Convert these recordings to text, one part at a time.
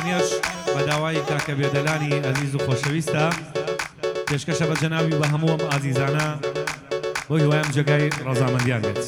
ئەوانیش بەداوای کاکە بێدەلانی ئەزیز و خۆشەویستە پێشکەشە بە جەناوی بە هەمووم ئازیزانە بۆ هیوایم جێگای ڕەزامەندیان بێت.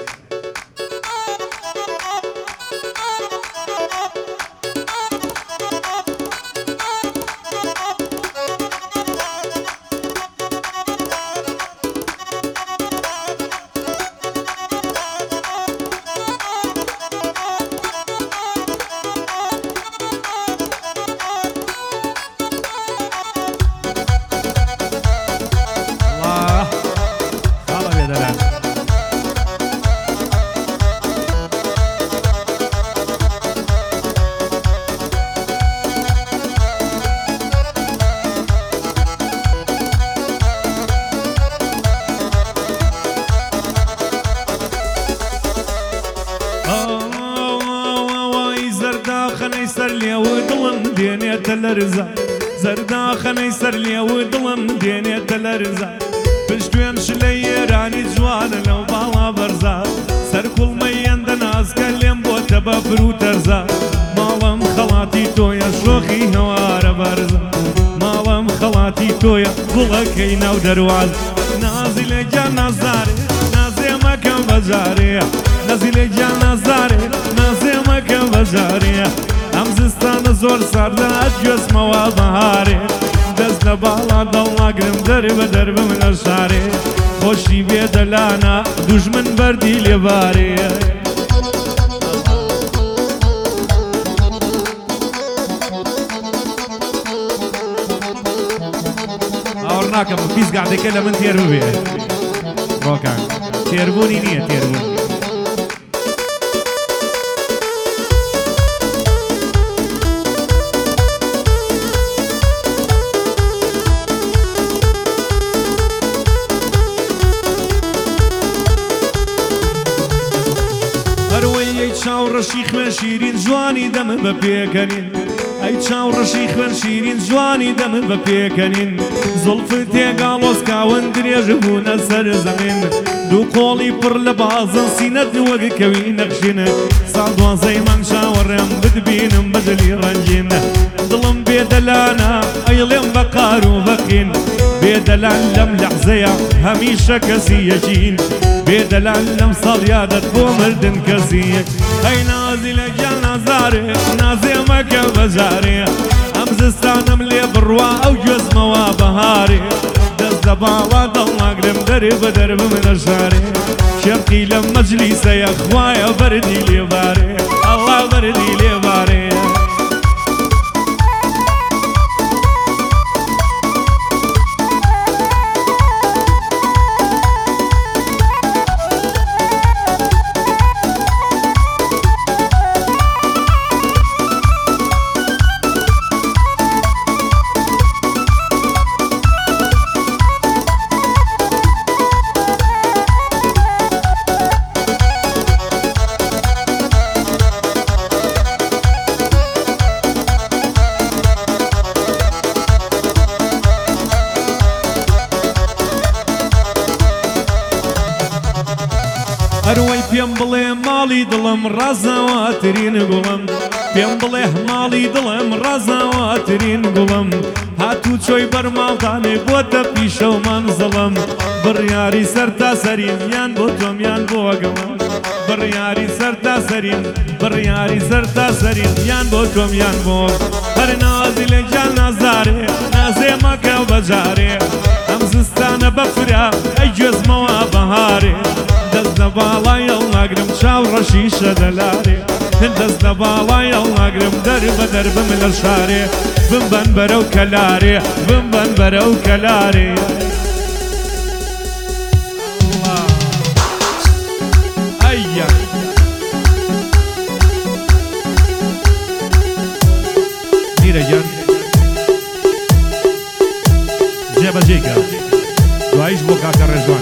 زەرداخەنەی سەر لێو دڵم دێنێتە لەرزە پشتوێن شلەی ئێرانی جوانە لەو باڵا بەرزە سەرکوڵمە یەندە نازکە لێم بۆتە بە فرو تەرزە ماڵم خەڵاتی تۆیە شۆخی هەوارە بەرزە ماڵم خەڵاتی تۆیە گوڵەکەی ناو دەرواز نازی لە گیان نازارێ نازێمەکە بەجارەیە نازی لە گیان نازارێ نازێمەکە بەجارەیە ئەم زستانە زۆر ساردە گوێزمەوە بەهارێ دەست لە باڵا دڵناگرم دەرێ بە دەربم لە شارێ خۆشی بێدەلانە دوژمن بەردی لێبارێ ئاوڕ ناکەم پیسگادێکە لە من تێر ببێ ڕۆکان تێربوونی نییە تێربوون چاوڕەشی خوێن شیرین جوانی دەمن بە پێکەنین ئەی چاوڕەشی خوێن شیرین جوانی دەمن بە پێکەنین زوڵفت تێگاڵۆز کاون درێژ بوونە سەر زەمین دوو قۆڵی پڕ لە بازن سینەت وەگکەوی نەخشینە ساڵ دوازەی مانگ چاوەڕێم بتبینم بەجلی ڕەنگین دڵم بێدەلانە ئەیڵێم بە قار و بەقین بێدەلان لەم لەحزەیە هەمیشە کەسی یەکین بێدەلان لەم ساڵ یادت بۆ مردن کەسی یەک ئەی نازی لە گیان نازارێ نازێمەکە بەجارێ ئەم زستانم لێ بڕوا ئەو گوێزمەوە بەهارێ دەست لە باڵا دڵناگرم دەرێ بە دەربم لە شارێ شێرقی لەم مەجلیسەیە خوایە بەردی لێبارێ ئەڵڵا بەردی لێبارێ هەروەی پێم بڵێ ماڵی دڵم ڕازاواترین گوڵم پێم بڵێ ماڵی دڵم ڕازاواترین گوڵم هاتوو چۆی بەرماڵدانێ بۆتە پیشە و مانزڵم بڕیاری سەر تا سەرین یان بۆ تۆم یان بۆ گەڵم بڕیاری سەر تا سەرین بڕیاری سەر تا سەرین یان بۆ تۆم یان بۆ هەر نازی لە گیان نازارێ نازێمەکە بەجارێ ئەم زستانە بەفرا ئەی گوێزمەوە بەهارێ دەست لە باڵای هەڵناگرم چاوڕەشی شەدەلارێ دەست لە باڵای هەڵناگرم دەر بە دەربم لە شارێ بمبەن بەرەو کەلارێ بمبەن بەرەو کەلارێ ئەیە میرەگیان جێبەجێکە دواییش بۆ کاکە ڕێژوان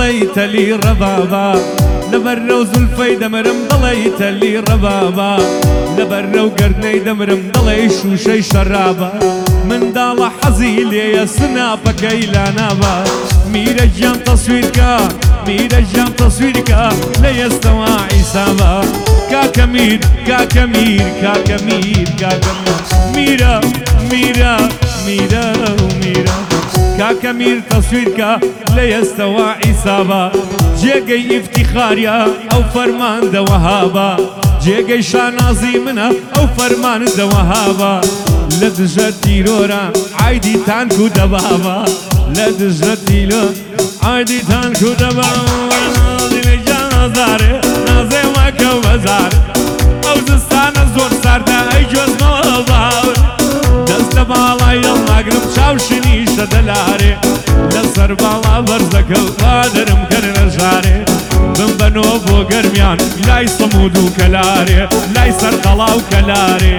دەڵێیتە لی ڕەبابا لەبەررە و زولفەی دەمرم دەڵێیتە لی ڕەبابا لەبەررە و گەردنەی دەمرم دەڵێ شوشەی شەرابە منداڵە حەزی لێیە سناپەکەی لا نابا میرە گیان تەسویرکە میرە گیان تەسویرکە لە ئێستەوە عیسابە کاکە میر کاکە میر کاکە میر کاکە میرە میرە میرە و میرە کاکە میر تەسویرکە لە ئێستەوە عیسابە جێگەی ئیفتیخاریە ئەو فەرماندە وەهابە جێگەی شانازی منە ئەو فەرماندە وەهابە لە دژە تیرۆرە عایدی تانک و دەبابە لە دژە تیرۆ عایدی تانک و دەبابە نازی جانازارێ نازێ وەکە وەزارێ ئەو زستانە زۆر ساردە ئەی گوێزمەوە باور دەست لە باڵای هەڵناگرم چاو شنیشە دەلارێ لەسەر باڵا بەرزەکە و قادرم کەرنە ژارێ بمبەنەوە بۆ گەرمیان لای سەمود و کەلارێ لای سەر قەڵا و کەلارێ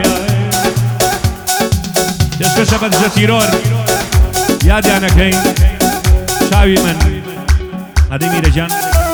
دەستکەشە بە دژە تیرۆر یادیانەکەین چاوی من هەدەی میرەجان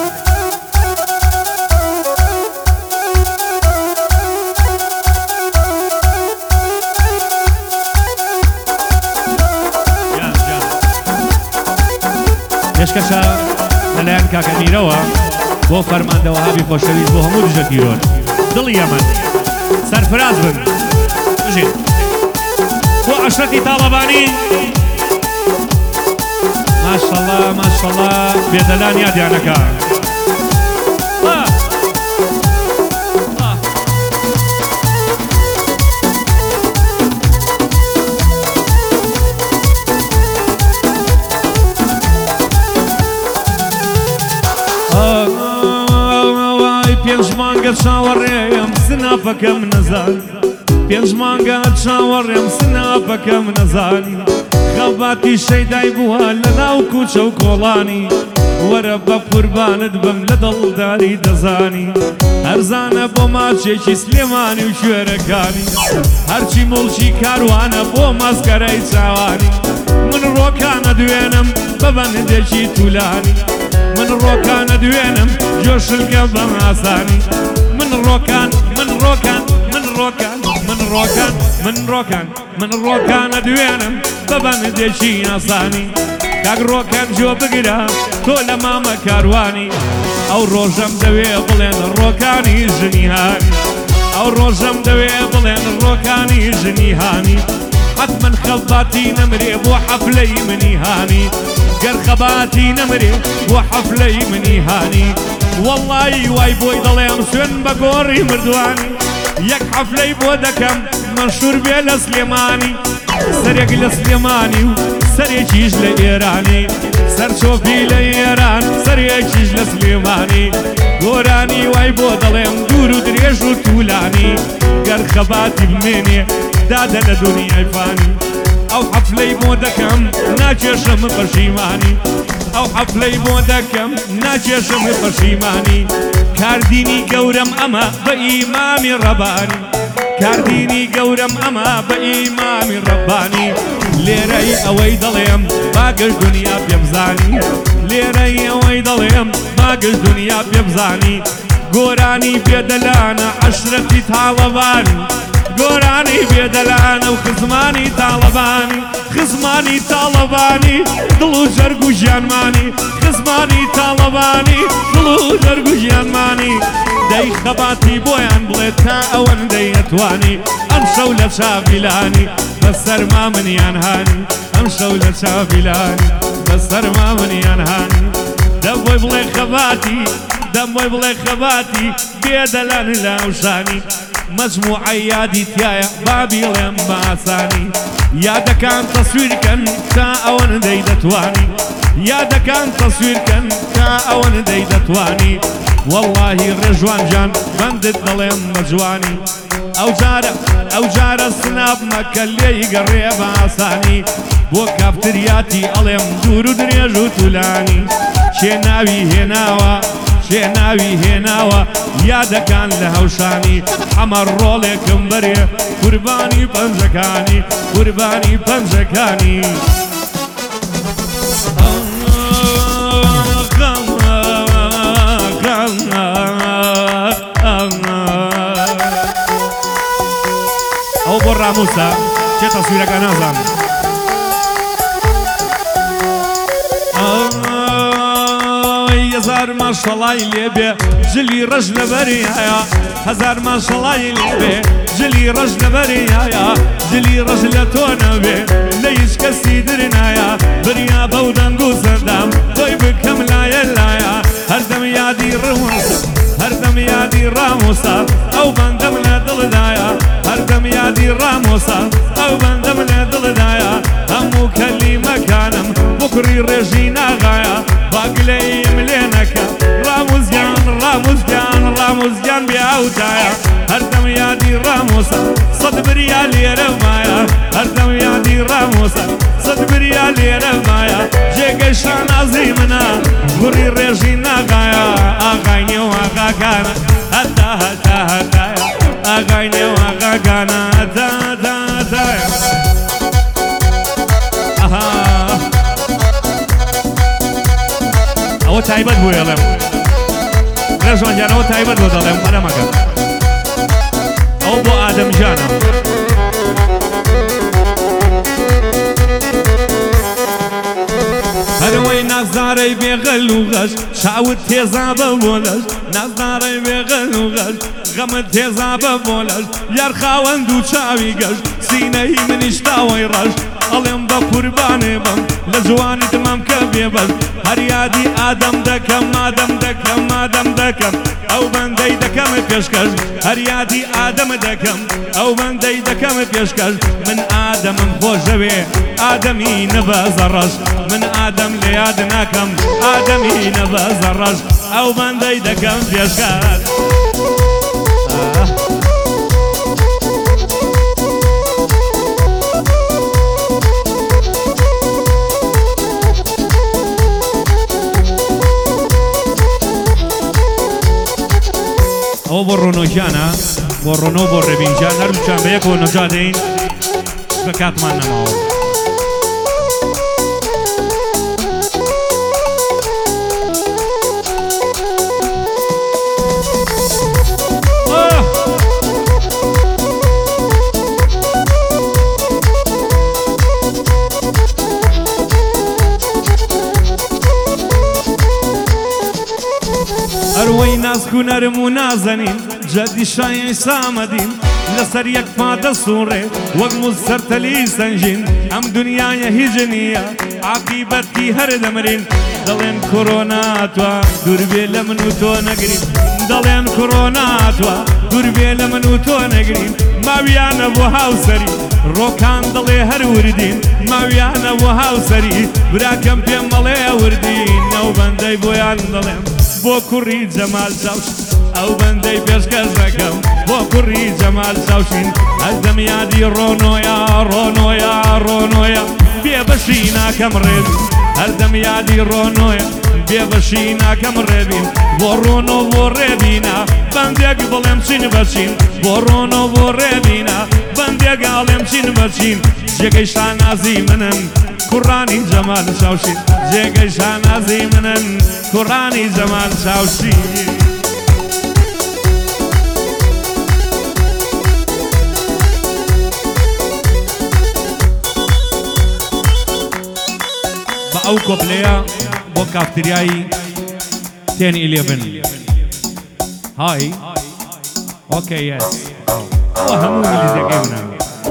پێشکەشە لەلایەن کاکە میرەوە بۆ فەرماندە وەهابی خۆشەویست بۆ هەموو دژە تیرۆر دڵی ئەمن سەرفراز بن بژێن بۆ عەشرەتی تاڵەبانی ماشەڵڵا ماشەڵڵا بێدەلان یادیانەکە پێنج مانگە چاوەڕێم سناپەکەم نەزان پێنج مانگە چاوەڕێم سناپەکەم نەزانی خەڵباتی شەیدای بووە لە ناو کوچە و کۆڵانی وەرە بە قوربانت بم لە دڵداری دەزانی هەرزانە بۆ ماچێکی سلێمانی و کوێرەکانی هەرچی مڵکی کاروانە بۆ ماسکەرەی چاوانی من ڕۆکانە دوێنم بە بەندێکی توولانی من ڕۆکانە دوێنم جۆشلکە بە ئاسانی من ڕۆکان من ڕۆکان من ڕۆکان من ڕۆکان من ڕۆکان من ڕۆکانە دوێنم بە بەندێکی ئاسانی کاک ڕۆکان جۆ بگرە تۆ لە مامە کاروانی ئەو ڕۆژەم دەوێ بڵێن ڕۆکانی ژنی هانی ئەو ڕۆژەم دەوێ بڵێن ڕۆکانی ژنی هانی حتمن خەڵباتی نەمرێ بۆ حەفلەی منی هانی گەر خەباتی نەمرێ بۆ حەفلەی منی هانی وەڵڵی وای بۆی دەڵێم سوێن بە گۆڕی مردوانی یەک حەفلەی بۆ دەکەم مەشهور بێ لە سلێمانی سەرێک لە سلێمانی و سەرێکیش لە ئێرانی سەرچۆپی لە ئێران سەرێکیش لە سلێمانی گۆرانی وای بۆ دەڵێم دوور و درێژ و توولانی گەر خەباتی بمێنێ دادە لە دنیای فانی ئەو حەفلەی بۆ دەکەم ناکێشم پەشیمانی ئەو حەفلەی بۆ دەکەم ناکێشم پەشیمانی کاردینی گەورەم ئەمە بە ئیمامی ڕەبانی کاردینی گەورەم ئەمە بە ئیمامی ڕەبانی لێرەی ئەوەی دەڵێم باگەش دنیا پێبزانی لێرەی ئەوەی دەڵێم باگەش دنیا پێبزانی گۆرانی بێدەلانە عەشرەتی تاڵەبانی گۆرانی بێدەلانە و خزمانی تاڵەبانی خزمانی تاڵەبانی دڵ و جەرگ و ژیانمانی خزمانی تاڵەبانی دڵ و جەرگ و ژیانمانی دەی خەباتی بۆیان بڵێ تا ئەوەندەی ئەتوانی ئەم شەو لە چاویلانی بەسەرما منیان هانی ئەم شەو لە چاویلانی بەسەرما منیان هانی دەبۆی بڵێ خەباتی دەبۆی بڵێ خەباتی بێدەلان لاوشانی مجموعة یادی تایە بابیڵێم بە ئاسانی یادەکان تەسویرکەن تا ئەوەندەی دەتوانی یادەکان تەسویرکەن تا ئەوەندەی دەتوانی وەڵڵاهی ڕێژوان جان بەندت دەڵێم بە جوانی ئەو جارە سناب مەکە لێی گەڕێ بە ئاسانی بۆ کافتریاتی ئەڵێم دوور و درێژ و توولانی چێ ناوی هێناوە چێ ناوی هێناوە یادەکان لە هەوشانی ئەمە ڕۆڵێکم بەرێ قوربانی پەنجەکانی قوربانی پەنجەکانی ڕاموسە چێ تەسویرەکە نازان هزار ماشەڵای لێبێ جلی ڕەش لەبەریایە هزار ماشەڵای لێبێ جلی ڕەش لەبەریایە جلی ڕەش لە تۆ نەبێ لە هیچ کەسی درنایە بریا بەو دەنگ و سەردام تۆی بکەم لایە لایە هەردەم یادی ڕەموسە هەردەم یادی ڕاموسە ئەو بەندەم لە دڵدایە هەردەم یادی ڕاموسە ئەو بەندەم لە دڵدایە هەموو کەلیمەکانم بۆ کوڕی ڕێژی ناغایە باگلەیم لێ نەکە ڕاموزیان ڕاموزیان ڕاموزیان بیاوتایە هەردەم یادی ڕاموسە سەد بریا لێرە مایە هەردەم یادی ڕاموسە سەد بریا لێرە مایە جێگەی شانازی منە کوڕی ڕێژی ناغایە ئاغاینێ و ئاغاکانە هەتا هەتا هەتایە ئاغاینێ و ئاغاکانە هەتا هەتا هەتایە ئەوە تایبەت بوو ئەڵێم ڕێژوان جان ئەوە تایبەت بۆ دەڵێم قەلەمەکە ئەو بۆ ئادەمجانە هەرەوەی نازدارەی بێغەل و غەش چاوت تێزا بە بۆ لەش نازدارەی بێغەل و غەش غەمت تێزا بە بۆ لەش یار خاوەند و چاوی گەشت سینەی منیش تاوەی ڕەش ئەڵێم بە قوربانێ بم لە جوانیت مەم کە بێبەش هەر یادی ئادەم دەکەم مادەم دەکەم مادەم دەکەم ئەو بەندەی دەکەمت پێشکەش هەر یادی ئادەم دەکەم ئەو بەندەی دەکەمت پێشکەش من ئادەمم خۆشەوێ ئادەمی نەبەزە ڕەش من ئادەم لە یاد ناکەم ئادەمی نەبەزە ڕەش ئەو بەندەی دەکەم پێشکەش ئەوە بۆ ڕۆنۆژیانە بۆ ڕۆنۆ بۆ ڕێبینجان هەردووچان بە یەکەوە نەجادەین بە کاتمان نەماوە ئەروەی نازکوونەرم و نازەنین جەدی شایەی سامەدین لەسەر یەک پادە سوڕێ وەک موز سەرتەلی سەنجین ئەم دنیایە هیچ نییە عاقیبەتی هەر دەمرین دەڵێن کۆرۆناتوە دووربێ لە من و تۆ نەگرین دەڵێن کۆرۆناتوە دووربێ لە من و تۆ نەگرین ماویانە بۆ هاوسەری ڕۆکان دەڵێ هەر وردین ماویانە بۆ هاوسەری براکەم پێم مەڵێ وردین ئەو بەندەی بۆیان دەڵێم بۆ کوڕی جەمال چاوشین ئەو بەندەی پێشکەش دەکەم بۆ کوڕی جەمال چاوشین هەردەم یادی ڕۆنۆیە ڕۆنۆیە ڕۆنۆیە بێبەشی ناکەم ڕێبین هەردەم یادی ڕۆنۆیە بێبەشی ناکەم ڕێبین بۆ ڕۆنۆ بۆ ڕێبینە بەندێک بڵێم چین بەچین بۆ ڕۆنۆ بۆ ڕێبینە بەندێک ئاڵێم چین بەچین جێگەی شانازی منن کوڕانی جەمال چاوشین جێگەی شانازی منن کوڕانی جەمال چاوشین بە ئەو کۆپلەیە بۆ کافتریایی 10-11 های ئۆکەی یەس ئەوە هەموو ئینگلیزیەکەی منە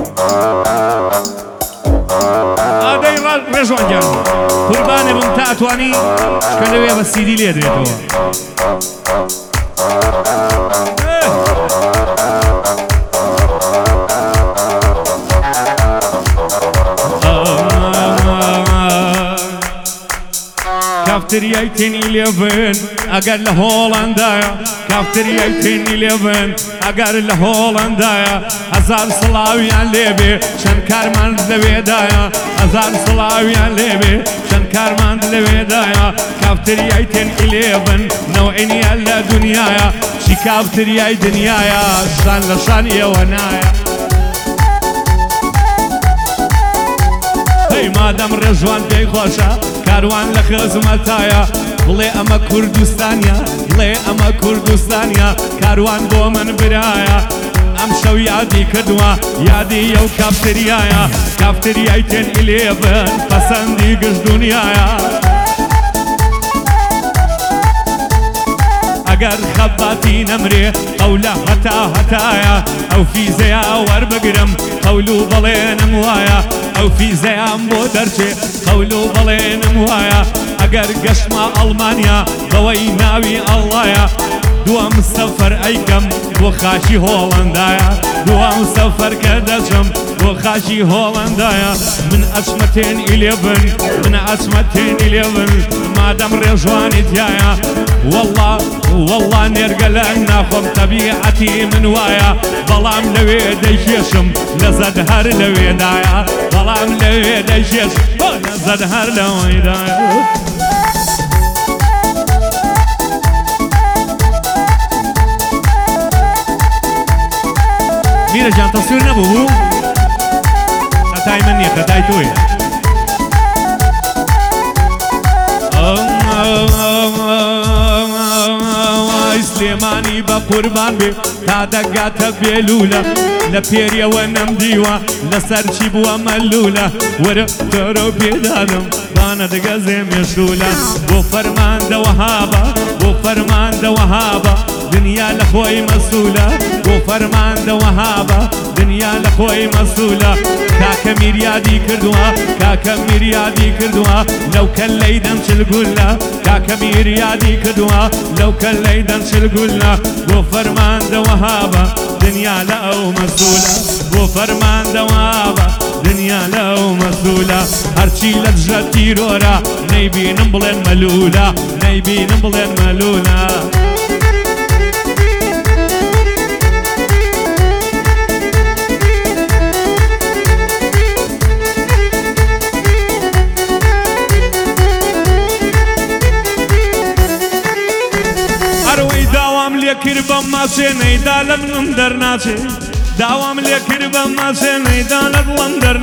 ئادەی ڕێژوان گیان قوربانێ بم تا ئەتوانی کە لەوێ بە سیدی لێ درێتەوە کافتریای 10-11 ئەگەر لە هۆڵەندایە کافتریای 10-11 ئەگەر لە هۆڵەندایە هەزار سڵاویان لێبێ چەند کارماند لەوێدایە هەزار سڵاویان لێبێ چەند کارماند لەوێدایە کافتریای 10-11 نەوعینیە لە دنیایە چی کافتریای دنیایە شان لە شان ئێوە نایە هەی مادەم ڕێژوان پێی خۆشە کاروان لە خزمەتایە بڵێ ئەمە کوردستانیە بڵێ ئەمە کوردستانیە کاروان بۆ من برایە ئەم شەو یادی کردووە یادی ئەو کافتریایە کافتریای تێن ئیلێبن پەسەندی گشت دنیایە ئەگەر خەباتی نەمرێ قەولە هەتا هەتایە ئەو فیزەیە وەربگرم قەول و بەڵێنم وایە ئەو فیزەیان بۆ دەرچێ قەول و بەڵێنم وایە ئەگەر گەشتمە ئەڵمانیا بەوەی ناوی ئەڵڵایە دووەم سەفەر ئەیکەم بۆ خاشی هۆڵەندایە دووەم سەفەر کە دەچم بۆ خاشی هۆڵەندایە من ئەچمە تێن ئیلێبن من ئەچمە تێن ئیلێبن مادەم ڕێژوانی تایە والله نێرگە لە ناخۆم تەبیعەتی من وایە بەڵام لەوێ دەیکێشم لەزەد هەر لەوێدایە بەڵام لەوێ دەیکێش لەزەد هەر لەوەیدایە میرە جان تەسویر نەبوو خەتای من نییە خەتای تۆیە سلێمانی بە قوربان بێ تا دەگاتە بێلولە لە پێریەوە نەمدیوە لەسەر چی بووە مەلولە وەرە تۆرە و پێدادم بانە دەگەزێ مێشولە بۆ فەرماندە وەهابە بۆ فەرماندە وەهابە دنیا لە خۆی مەسوولە بۆ فەرماندە وەهابە دنیا لە خۆی مەسوولە کاکە میریادی کردووە کاکە میریادی کردووە لەو کەللەی دەمچلگولە کاکە میریادی کردووە لەو کەللەی دەمچلگولە بۆ فەرماندە وەهابە دنیا لە ئەو مەسوولە بۆ فەرماندە وەهابە دنیا لە ئەو مەسوولە هەرچی لە دژە تیرۆرە نەیبینم بڵێن مەلوولە نەیبینم بڵێن مەلوولە کرد بەم ماچێ نەیدا لە منم دەرناچێ داوام لێ کرد بەم ماچێ نەیدا لە دڵم